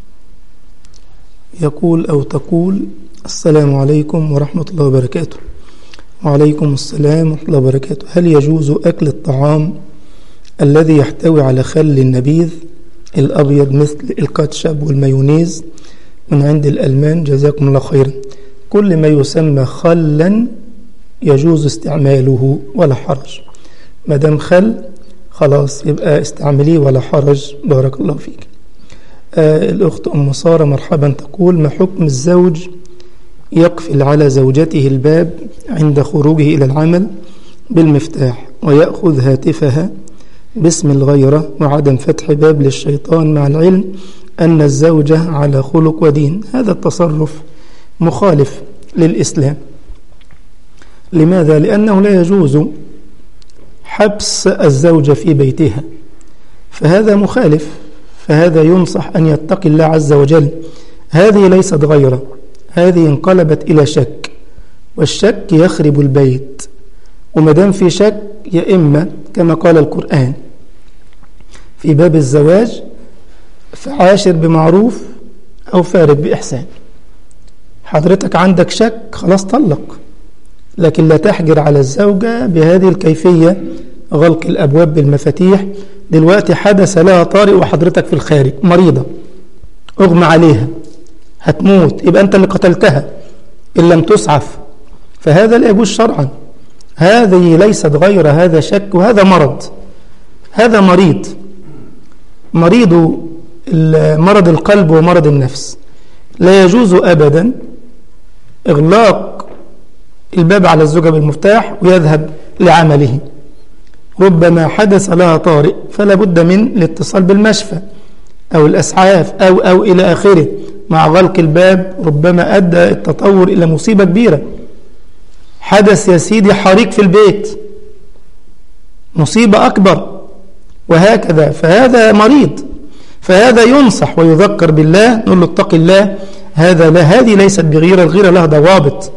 يقول أو تقول السلام عليكم ورحمة الله وبركاته. وعليكم السلام ورحمة الله وبركاته. هل يجوز أكل الطعام الذي يحتوي على خل النبيذ الأبيض مثل الكاتشب والمايونيز من عند الألمان؟ جزاكم الله خيرا. كل ما يسمى خلا يجوز استعماله ولا حرج. ما دام خل خلاص يبقى استعمليه ولا حرج. بارك الله فيك. الأخت أم سارة مرحبا تقول ما حكم الزوج يقفل على زوجته الباب عند خروجه إلى العمل بالمفتاح ويأخذ هاتفها باسم الغيرة وعدم فتح باب للشيطان مع العلم أن الزوجة على خلق ودين؟ هذا التصرف مخالف للإسلام. لماذا؟ لأنه لا يجوز حبس الزوجة في بيتها، فهذا مخالف، فهذا ينصح أن يتقي الله عز وجل. هذه ليست غيرة، هذه انقلبت إلى شك، والشك يخرب البيت. ومدام في شك، يا إما كما قال القرآن في باب الزواج فعاشر بمعروف أو فارق بإحسان. حضرتك عندك شك خلاص طلق، لكن لا تحجر على الزوجة بهذه الكيفية، غلق الأبواب بالمفاتيح. دلوقتي حدث لها طارئ وحضرتك في الخارج مريضة أغمى عليها هتموت، يبقى أنت اللي قتلتها إن لم تسعف، فهذا لا يجوز شرعا. هذه ليست غير هذا شك، وهذا مرض، هذا مريض مرض القلب ومرض النفس. لا يجوز أبدا إغلاق الباب على الزوجة بالمفتاح ويذهب لعمله. ربما حدث لها طارئ فلا بد من الاتصال بالمشفى أو الأسعاف أو إلى آخره. مع غلق الباب ربما أدى التطور إلى مصيبة كبيرة. حدث يا سيدي حريق في البيت، مصيبة أكبر، وهكذا. فهذا مريض، فهذا ينصح ويذكر بالله، نقول له اتق الله. هذه ليست بغيرة، الغيرة لها ضوابط.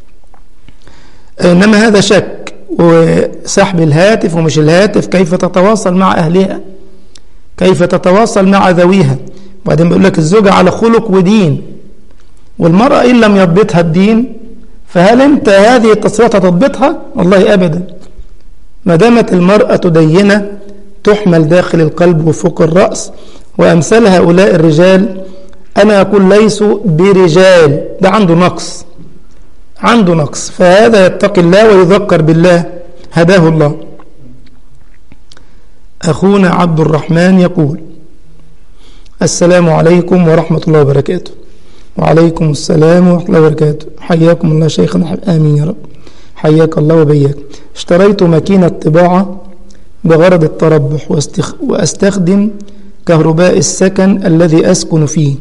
إنما هذا شك وسحب الهاتف ومش الهاتف، كيف تتواصل مع أهلها، كيف تتواصل مع ذويها. وبعدين بيقول لك الزوجة على خلق ودين، والمرأة إن لم يضبطها الدين فهل أنت هذه التصريحات تضبطها؟ والله أبدا. ما دامت المرأة دينة تحمل داخل القلب وفوق الرأس. وأمثال هؤلاء الرجال أنا أقول ليسوا برجال، ده عنده نقص، فهذا يتقي الله ويذكر بالله، هداه الله. أخونا عبد الرحمن يقول: السلام عليكم ورحمة الله وبركاته. وعليكم السلام ورحمة الله وبركاته. حياكم الله شيخنا، آمين يا رب. حياك الله وبياك. اشتريت ماكينة طباعة بغرض التربح وأستخدم كهرباء السكن الذي أسكن فيه،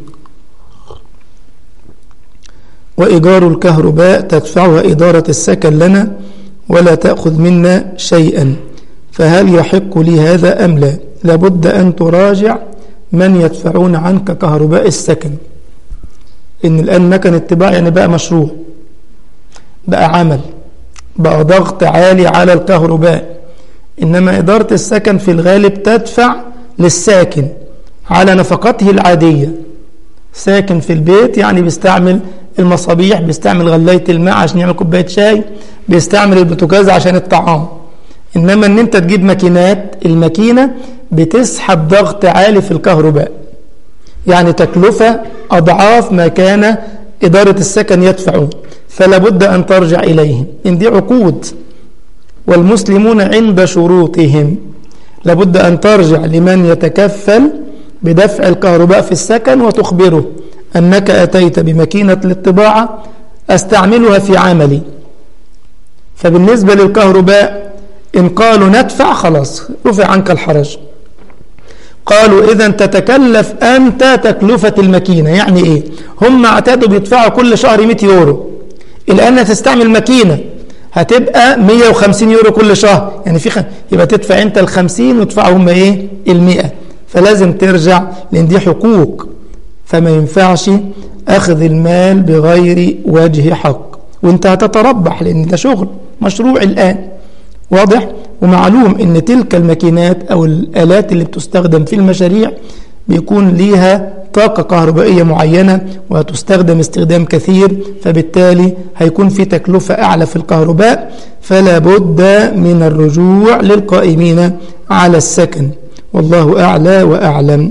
وإيجار الكهرباء تدفعها إدارة السكن لنا ولا تأخذ منا شيئا، فهل يحق لي هذا أم لا؟ لابد أن تراجع من يدفعون عنك كهرباء السكن. إن الآن مكان الطباعة يعني بقى مشروع، بقى عمل، بقى ضغط عالي على الكهرباء. إنما إدارة السكن في الغالب تدفع للساكن على نفقته العادية. ساكن في البيت يعني بيستعمل المصابيح، بيستعمل غلاية الماء عشان يعمل كوباية شاي، بيستعمل البوتاجاز عشان الطعام. إنما إن أنت تجيب ماكينات، الماكينة بتسحب ضغط عالي في الكهرباء، يعني تكلفة أضعاف ما كان إدارة السكن يدفعون، فلا بد أن ترجع إليهم. إن دي عقود، والمسلمون عند شروطهم. لابد أن ترجع لمن يتكفل بدفع الكهرباء في السكن وتخبره أنك أتيت بماكينة للطباعة أستعملها في عملي. فبالنسبة للكهرباء إن قالوا ندفع خلاص رفع عنك الحرج. قالوا إذن تتكلف أنت تكلفة الماكينة. يعني إيه؟ هم اعتادوا بيدفعوا كل شهر 100 يورو، الآن تستعمل ماكينة هتبقى 150 يورو كل شهر، يعني يبقى تدفع أنت 50 وتدفعهم إيه؟ 100. فلازم ترجع، لأن دي حقوق، فما ينفعش أخذ المال بغير وجه حق، وانت هتتربح لأن ده شغل مشروع الآن. واضح؟ ومعلوم أن تلك الماكينات أو الآلات اللي بتستخدم في المشاريع بيكون ليها طاقة كهربائية معينة وتستخدم استخدام كثير، فبالتالي هيكون في تكلفة أعلى في الكهرباء. فلا بد من الرجوع للقائمين على السكن، والله أعلى وأعلم.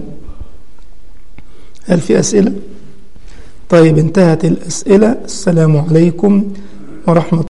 هل في أسئلة؟ طيب انتهت الأسئلة. السلام عليكم ورحمة